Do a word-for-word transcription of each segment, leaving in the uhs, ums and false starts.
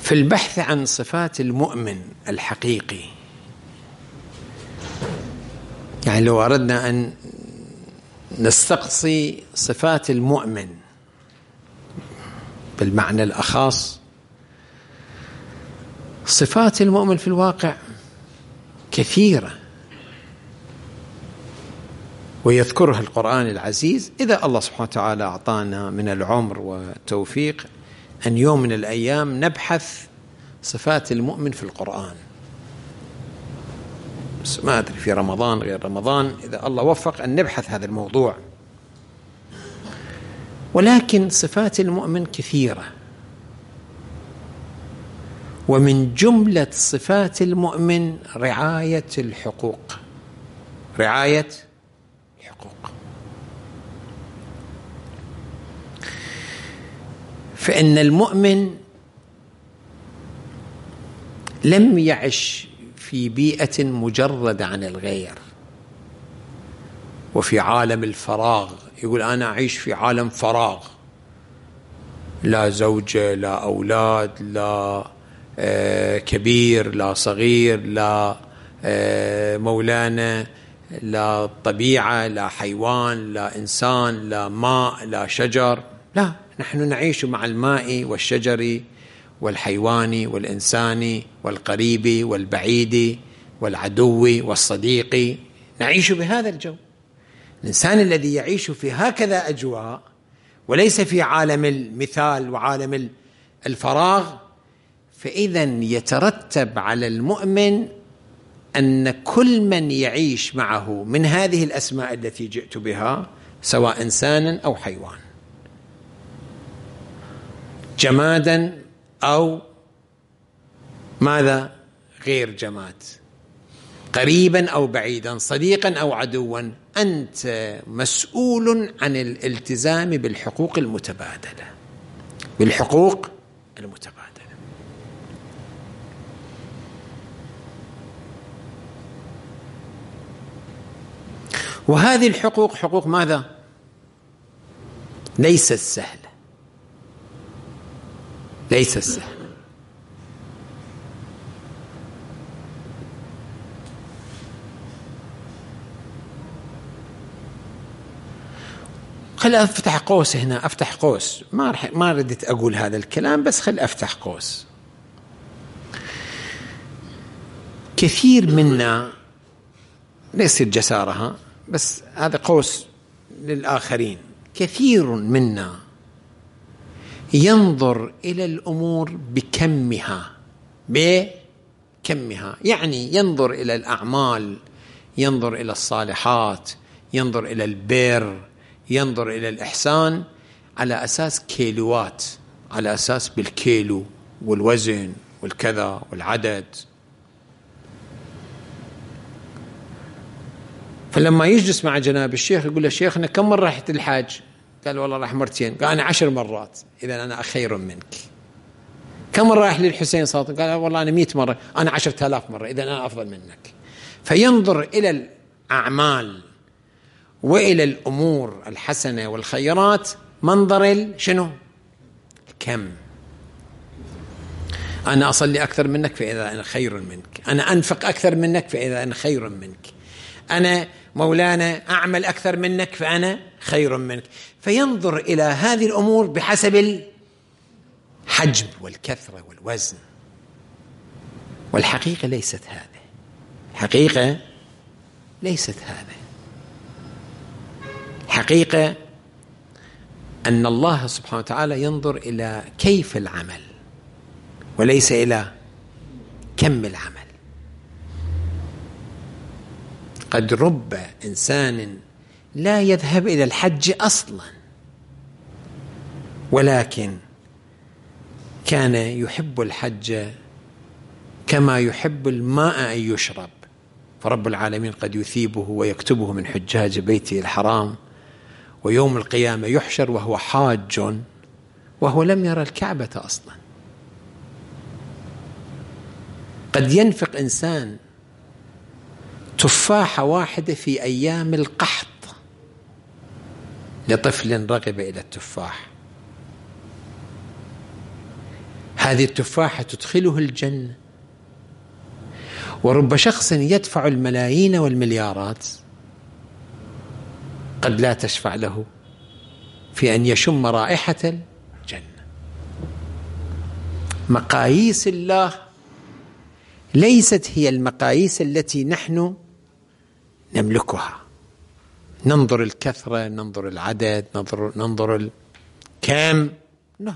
في البحث عن صفات المؤمن الحقيقي، يعني لو أردنا أن نستقصي صفات المؤمن بالمعنى الأخص، صفات المؤمن في الواقع كثيرة ويذكرها القرآن العزيز. إذا الله سبحانه وتعالى أعطانا من العمر والتوفيق أن يوم من الأيام نبحث صفات المؤمن في القرآن، بس ما أدري في رمضان غير رمضان، إذا الله وفق أن نبحث هذا الموضوع. ولكن صفات المؤمن كثيرة، ومن جملة صفات المؤمن رعاية الحقوق، رعاية الحقوق. فإن المؤمن لم يعش في بيئة مجردة عن الغير وفي عالم الفراغ، يقول أنا أعيش في عالم فراغ، لا زوجة لا أولاد لا آه كبير لا صغير لا آه مولانا لا طبيعة لا حيوان لا إنسان لا ماء لا شجر، لا، نحن نعيش مع الماء والشجر والحيوان والإنسان والقريب والبعيد والعدو والصديق، نعيش بهذا الجو. الإنسان الذي يعيش في هكذا أجواء وليس في عالم المثال وعالم الفراغ، فإذا يترتب على المؤمن أن كل من يعيش معه من هذه الأسماء التي جئت بها، سواء إنسانا أو حيوان، جمادا أو ماذا غير جماد، قريبا أو بعيدا، صديقا أو عدوا، أنت مسؤول عن الالتزام بالحقوق المتبادلة، بالحقوق المتبادلة. وهذه الحقوق حقوق ماذا؟ ليست سهلة، ليست سهلة. خل أفتح قوس هنا، أفتح قوس، ما رح ما ردت أقول هذا الكلام، بس خل أفتح قوس. كثير منا ليس جسارها، بس هذا قوس للآخرين. كثير منا ينظر إلى الأمور بكمها، بكمها، يعني ينظر إلى الأعمال، ينظر إلى الصالحات، ينظر إلى البر، ينظر إلى الإحسان على أساس كيلوات، على أساس بالكيلو والوزن والكذا والعدد. فلما يجلس مع جناب الشيخ يقول له شيخنا كم مرة رحت الحاج؟ قال والله راح مرتين. قال أنا عشر مرات، إذا أنا خير منك. كم مرة راح للحسين صادق؟ قال والله أنا مئة مرة، أنا عشرة آلاف مرة، إذا أنا أفضل منك. فينظر إلى الأعمال وإلى الأمور الحسنة والخيرات منظر شنو؟ كم. أنا أصلي أكثر منك فإذا أنا خير منك، أنا أنفق أكثر منك فإذا أنا خير منك، أنا مولانا أعمل أكثر منك فأنا خير منك. فينظر إلى هذه الأمور بحسب الحجم والكثرة والوزن. والحقيقة ليست هذه، الحقيقة ليست هذه. الحقيقة أن الله سبحانه وتعالى ينظر إلى كيف العمل وليس إلى كم العمل. قد رب إنسان لا يذهب إلى الحج أصلا، ولكن كان يحب الحج كما يحب الماء أن يشرب، فرب العالمين قد يثيبه ويكتبه من حجاج بيته الحرام، ويوم القيامة يحشر وهو حاج وهو لم يرى الكعبة أصلا. قد ينفق إنسان تفاحة واحدة في أيام القحط لطفل رغب إلى التفاح. هذه التفاحة تدخله الجنة. ورب شخص يدفع الملايين والمليارات قد لا تشفع له في أن يشم رائحة الجنة. مقاييس الله ليست هي المقاييس التي نحن نملكها. ننظر الكثرة، ننظر العدد، ننظر, ننظر الكم. لا.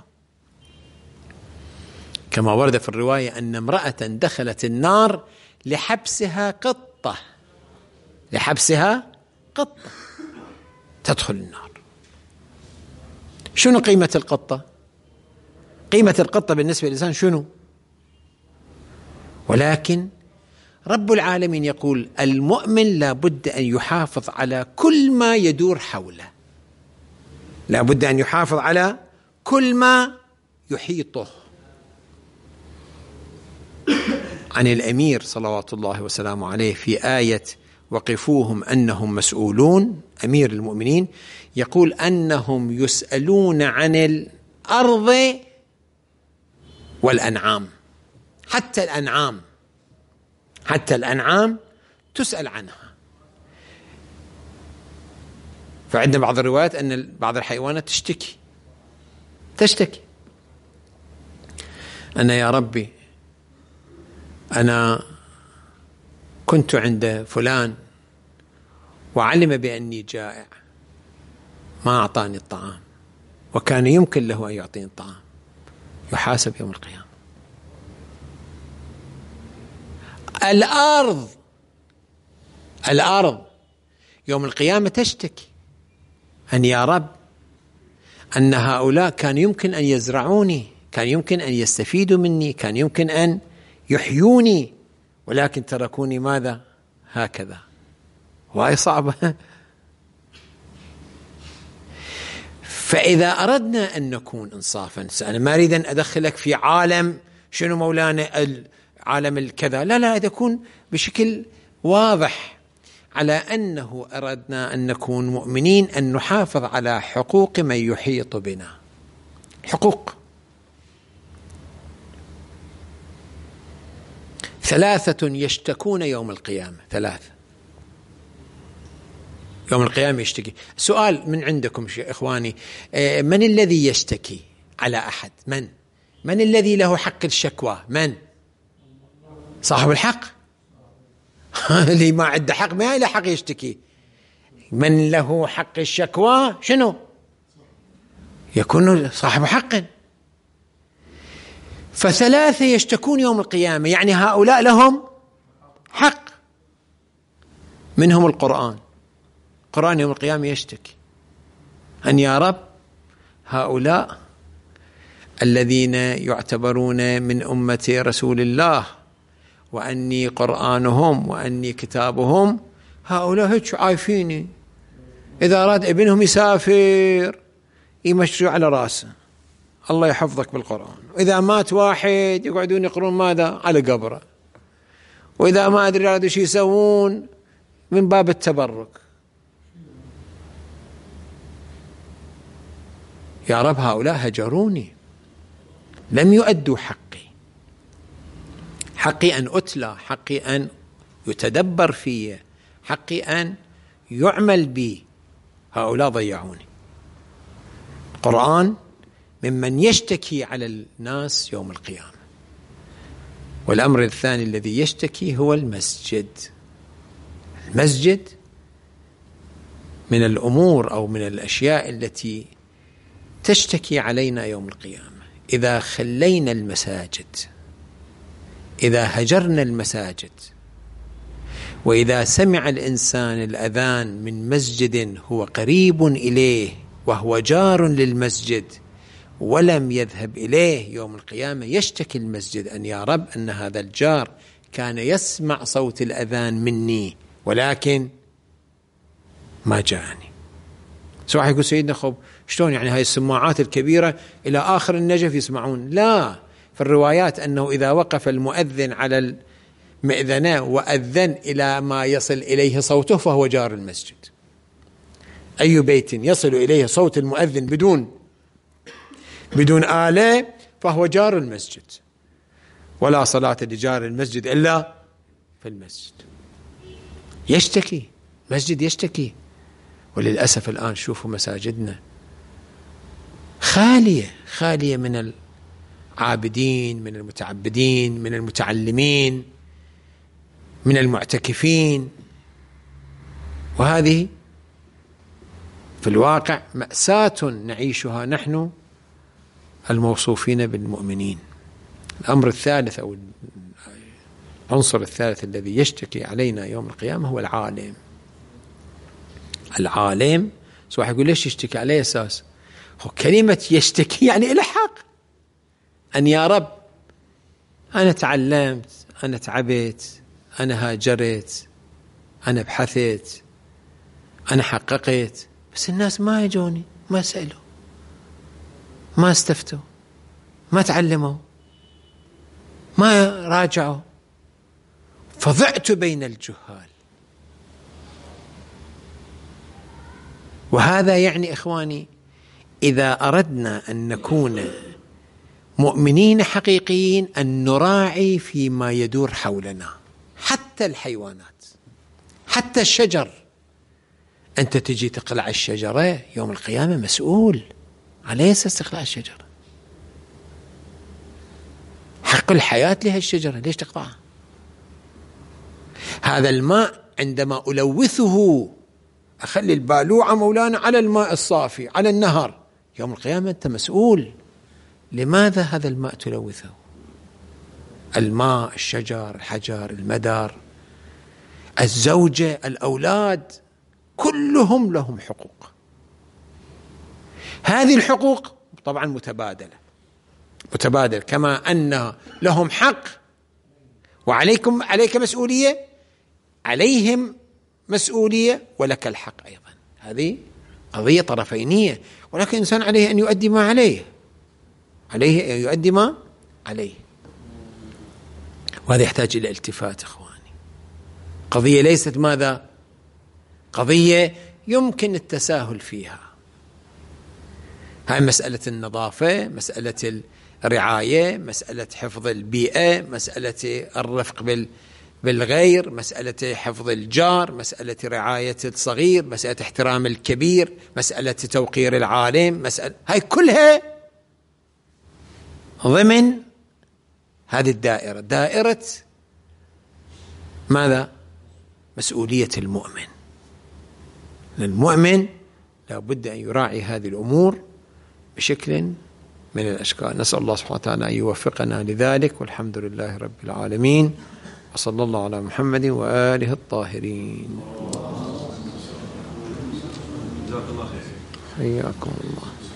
كما ورد في الرواية أن امرأة دخلت النار لحبسها قطة، لحبسها قطة تدخل النار. شنو قيمة القطة؟ قيمة القطة بالنسبة للإنسان شنو؟ ولكن رب العالمين يقول المؤمن لا بد أن يحافظ على كل ما يدور حوله، لا بد أن يحافظ على كل ما يحيطه. عن الأمير صلوات الله وسلامه عليه في آية وقفوهم أنهم مسؤولون، أمير المؤمنين يقول أنهم يسألون عن الأرض والأنعام، حتى الأنعام، حتى الأنعام تسأل عنها. فعندنا بعض الروايات أن بعض الحيوانات تشتكي تشتكي أنا يا ربي أنا كنت عند فلان وعلم بأني جائع ما أعطاني الطعام وكان يمكن له أن يعطيني الطعام، يحاسب يوم القيامة. الأرض الأرض يوم القيامة تشتكي أن يا رب أن هؤلاء كان يمكن أن يزرعوني، كان يمكن أن يستفيدوا مني، كان يمكن أن يحيوني، ولكن تركوني ماذا هكذا. وهي صعبة. فإذا أردنا أن نكون إنصافا، أنا ما أريد أن أدخلك في عالم شنو مولانا عالم الكذا، لا لا، إذا يكون بشكل واضح على أنه أردنا أن نكون مؤمنين أن نحافظ على حقوق من يحيط بنا. حقوق ثلاثة يشتكون يوم القيامة، ثلاثة يوم القيامة يشتكي. سؤال من عندكم يا إخواني، من الذي يشتكي على أحد؟ من من الذي له حق الشكوى؟ من صاحب الحق؟ اللي ما عنده حق ما له حق يشتكي. من له حق الشكوى شنو؟ يكون صاحب حق. فثلاثة يشتكون يوم القيامة، يعني هؤلاء لهم حق. منهم القرآن. القرآن يوم القيامة يشتكي أن يا رب هؤلاء الذين يعتبرون من أمة رسول الله وأني قرآنهم وأني كتابهم، هؤلاء هيك عايفيني، إذا أراد ابنهم يسافر يمشوا على رأسه الله يحفظك بالقرآن، وإذا مات واحد يقعدون يقرون ماذا على قبره، وإذا ما أدري هذا شو يسوون من باب التبرك. يا رب هؤلاء هجروني، لم يؤدوا حقي، حقي أن أتلى، حقي أن يتدبر في، حقي أن يعمل بي، هؤلاء ضيعوني. القرآن ممن يشتكي على الناس يوم القيامة. والأمر الثاني الذي يشتكي هو المسجد. المسجد من الأمور أو من الأشياء التي تشتكي علينا يوم القيامة. إذا خلينا المساجد، إذا هجرنا المساجد، وإذا سمع الإنسان الأذان من مسجد هو قريب إليه وهو جار للمسجد ولم يذهب إليه، يوم القيامة يشتكي المسجد أن يا رب أن هذا الجار كان يسمع صوت الأذان مني ولكن ما جاءني. سواء يقول سيدنا خب شلون يعني هاي السماعات الكبيرة إلى آخر النجف يسمعون؟ لا، في الروايات أنه إذا وقف المؤذن على المئذنة وأذن إلى ما يصل إليه صوته فهو جار المسجد. أي بيت يصل إليه صوت المؤذن بدون بدون آلة فهو جار المسجد، ولا صلاة لجار المسجد إلا في المسجد. يشتكي مسجد، يشتكي. وللأسف الآن شوفوا مساجدنا خالية خالية من العابدين، من المتعبدين، من المتعلمين، من المعتكفين. وهذه في الواقع مأساة نعيشها نحن الموصوفين بالمؤمنين. الأمر الثالث أو العنصر الثالث الذي يشتكي علينا يوم القيامة هو العالم. العالم سواء يقول ليش يشتكي على أساس؟ هو كلمة يشتكي يعني إلى حق أن يا رب أنا تعلمت، أنا تعبت، أنا هاجرت، أنا بحثت، أنا حققت، بس الناس ما يجوني، ما سألوا، ما استفتوا، ما تعلموا، ما راجعوا، فضعت بين الجهال. وهذا يعني إخواني إذا أردنا أن نكون مؤمنين حقيقيين أن نراعي فيما يدور حولنا، حتى الحيوانات، حتى الشجر. أنت تجي تقلع الشجرة يوم القيامة مسؤول على أساس تقلع الشجرة. حق الحياة لها الشجرة، ليش تقطعها؟ هذا الماء عندما ألوثه أخلي البالوعة مولانا على الماء الصافي على النهر، يوم القيامة أنت مسؤول. لماذا هذا الماء تلوثه؟ الماء، الشجر، الحجر، المدار، الزوجة، الأولاد، كلهم لهم حقوق. هذه الحقوق طبعا متبادلة متبادل كما أن لهم حق وعليكم عليك مسؤولية، عليهم مسؤولية ولك الحق أيضا. هذه قضية طرفينية، ولكن الإنسان عليه أن يؤدي ما عليه عليه أن يؤدي ما عليه. وهذا يحتاج إلى التفات إخواني. قضية ليست ماذا؟ قضية يمكن التساهل فيها. هاي مسألة النظافة، مسألة الرعاية، مسألة حفظ البيئة، مسألة الرفق بال بالغير، مسألة حفظ الجار، مسألة رعاية الصغير، مسألة احترام الكبير، مسألة توقير العالم، مسألة هاي كلها ضمن هذه الدائرة، دائرة ماذا؟ مسؤولية المؤمن. المؤمن لا بد أن يراعي هذه الأمور بشكل من الأشكال. نسأل الله سبحانه وتعالى أن يوفقنا لذلك، والحمد لله رب العالمين، وصلى الله على محمد وآله الطاهرين. حياكم الله.